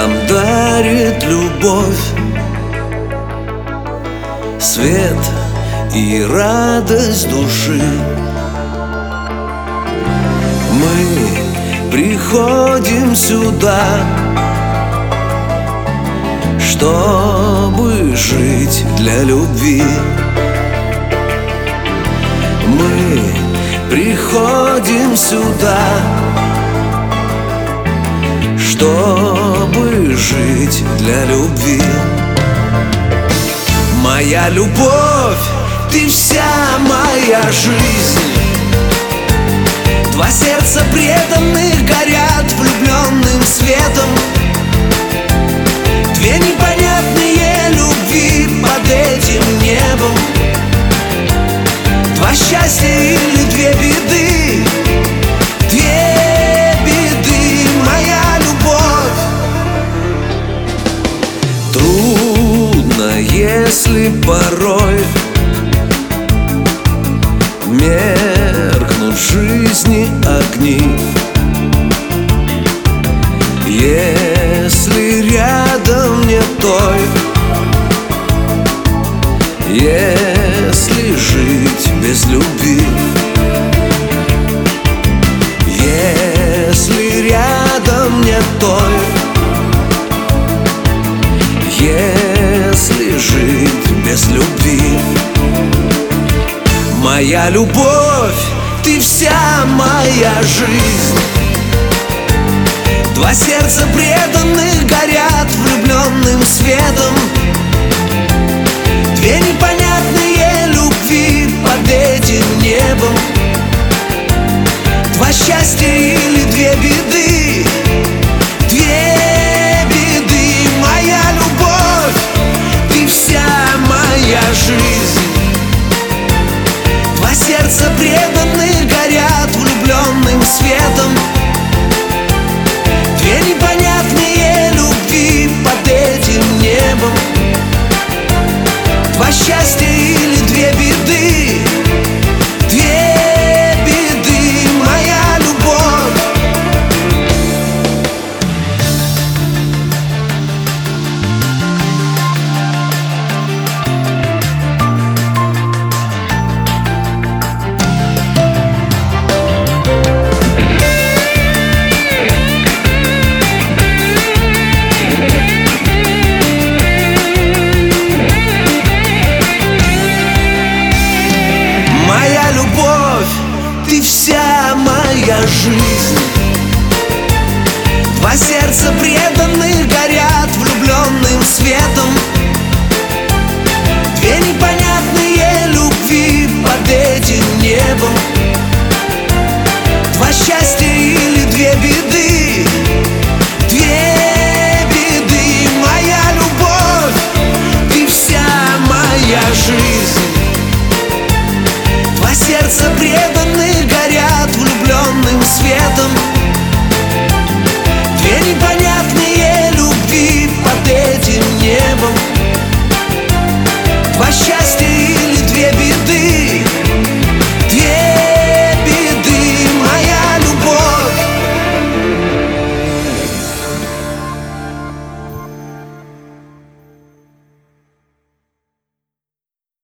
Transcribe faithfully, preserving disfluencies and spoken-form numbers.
нам дарит любовь, свет и радость души. Мы приходим сюда, чтобы жить для любви. Мы приходим сюда, чтобы жить для любви. Моя любовь, ты вся моя жизнь. Два сердца преданных горят влюбленным светом. Две непонятные любви под этим небом. Два счастья или две беды. Две беды, моя любовь. Трудно, если порой меркнут в жизни огни, если рядом нет той, если жить без любви, если рядом нет той, если жить без любви. Моя любовь, ты вся моя жизнь. Два сердца преданных горят влюбленным светом. Две непонятные любви под этим небом. Два счастья или две беды. Две беды, моя любовь, ты вся моя жизнь. Два сердца преданных горят влюбленным светом. Две непонятные любви под этим небом. Два счастья или две беды. Две беды, моя любовь. Моя любовь, ты вся моя жизнь. Два сердца преданных горят влюбленным светом. Две непонятные любви под этим небом. Два счастья или две беды. Две беды, моя любовь, ты вся моя жизнь. Два сердца преданных